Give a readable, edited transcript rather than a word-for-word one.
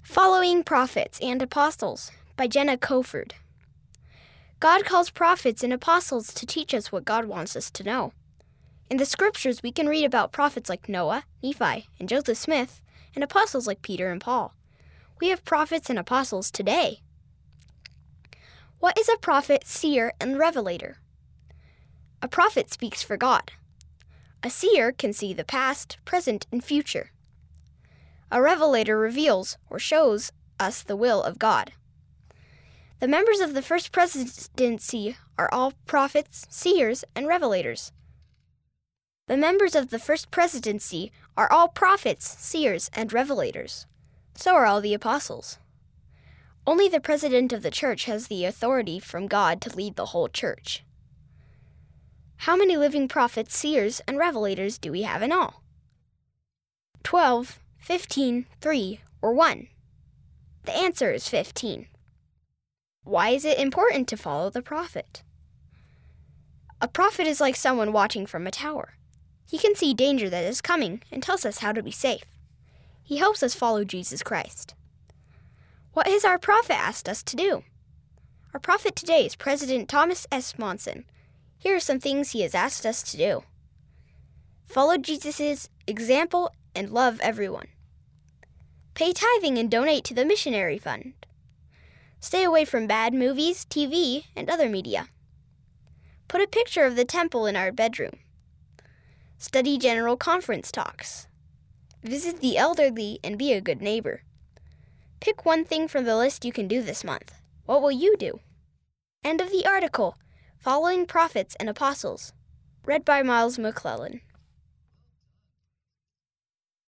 Following Prophets and Apostles by Jenna Coford. God calls prophets and apostles to teach us what God wants us to know. In the scriptures, we can read about prophets like Noah, Nephi, and Joseph Smith, and apostles like Peter and Paul. We have prophets and apostles today. What is a prophet, seer, and revelator? A prophet speaks for God. A seer can see the past, present, and future. A revelator reveals or shows us the will of God. The members of the First Presidency are all prophets, seers, and revelators. The members of the First Presidency are all prophets, seers, and revelators. So are all the apostles. Only the president of the church has the authority from God to lead the whole church. How many living prophets, seers, and revelators do we have in all? 12, 15, 3, or 1? The answer is 15. Why is it important to follow the prophet? A prophet is like someone watching from a tower. He can see danger that is coming and tells us how to be safe. He helps us follow Jesus Christ. What has our prophet asked us to do? Our prophet today is President Thomas S. Monson. Here are some things he has asked us to do. Follow Jesus' example and love everyone. Pay tithing and donate to the missionary fund. Stay away from bad movies, TV, and other media. Put a picture of the temple in our bedroom. Study General Conference talks. Visit the elderly and be a good neighbor. Pick one thing from the list you can do this month. What will you do? End of the article. Following Prophets and Apostles. Read by Miles McClellan.